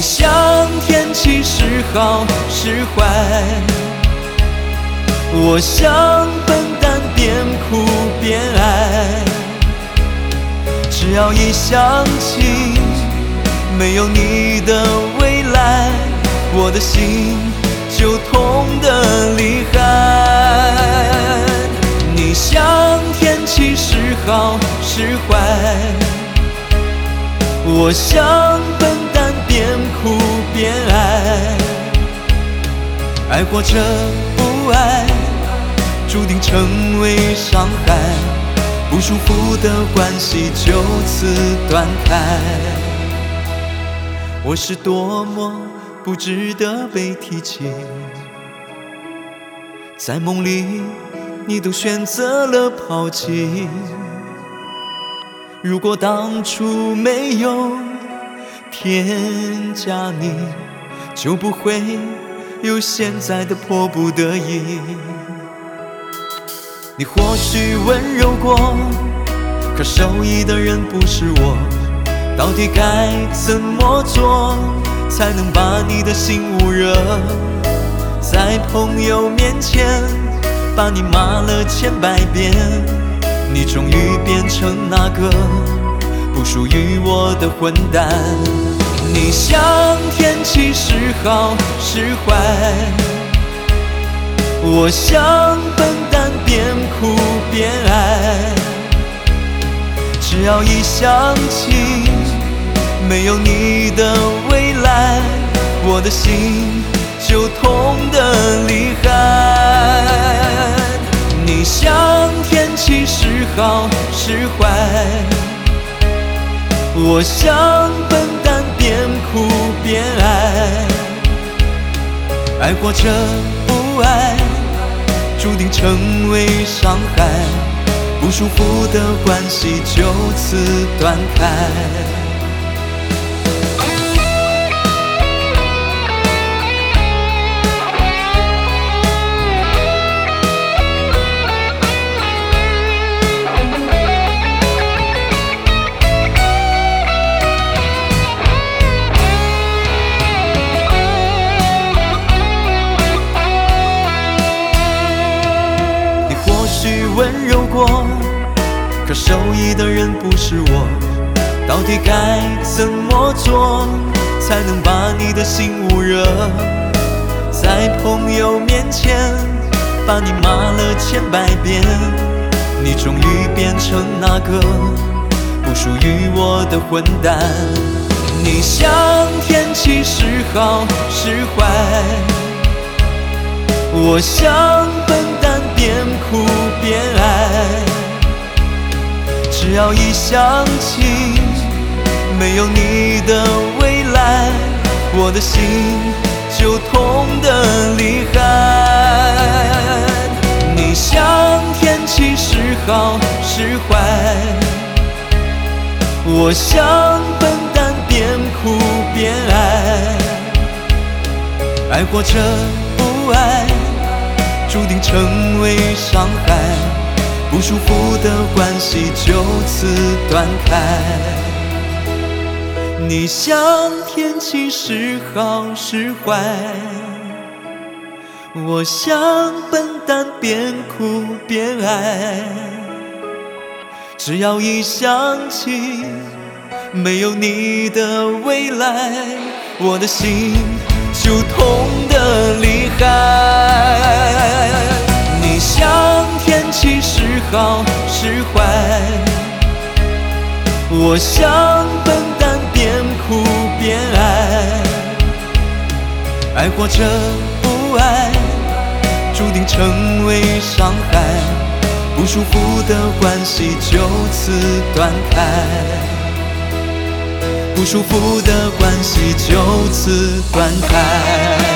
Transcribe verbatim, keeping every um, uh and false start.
想天气时好时坏，我想笨蛋边哭边爱。只要一想起没有你的未来，我的心就痛得厉害。你想天气时好时坏，我想笨蛋边哭边爱。爱或者不爱，注定成为伤害，不舒服的关系就此断开。我是多么不值得被提起，在梦里你都选择了抛弃。如果当初没有添加你，就不会有现在的迫不得已。你或许温柔过，可受益的人不是我。到底该怎么做才能把你的心捂热？在朋友面前把你骂了千百遍，你终于变成那个不属于我的混蛋。你想天气时好时坏，我想笨蛋边哭边爱。只要一想起没有你的未来，我的心就痛得厉害。你想天气时好时坏，我想笨蛋边哭边爱。爱或者不爱，注定成为伤害，不舒服的关系就此断开。温柔过，可受益的人不是我。到底该怎么做才能把你的心捂热？在朋友面前把你骂了千百遍，你终于变成那个不属于我的混蛋。你想天气时好时坏，我想笨蛋边哭边爱。只要一想起没有你的未来，我的心就痛得厉害。你想天气时好时坏，我想笨蛋边哭边爱。爱或者不爱，注定成为伤害，不舒服的关系就此断开。你想天气时好时坏，我想笨蛋边哭边爱。只要一想起没有你的未来，我的心就痛得厉害。你想天气时好时坏，我想笨蛋边哭边爱。爱或者不爱，注定成为伤害，不舒服的关系就此断开。不舒服的关系就此断开。